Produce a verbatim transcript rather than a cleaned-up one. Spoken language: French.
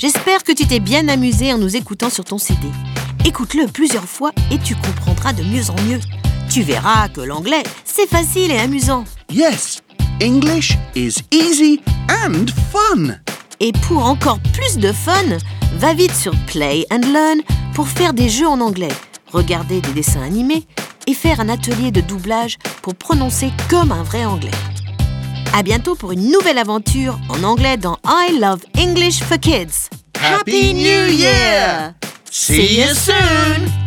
J'espère que tu t'es bien amusé en nous écoutant sur ton C D. Écoute-le plusieurs fois et tu comprendras de mieux en mieux. Tu verras que l'anglais, c'est facile et amusant. Yes, English is easy and fun. Et pour encore plus de fun, va vite sur Play and Learn pour faire des jeux en anglais, regarder des dessins animés et faire un atelier de doublage pour prononcer comme un vrai anglais. À bientôt pour une nouvelle aventure en anglais dans I Love English for Kids. Happy New Year! See you soon!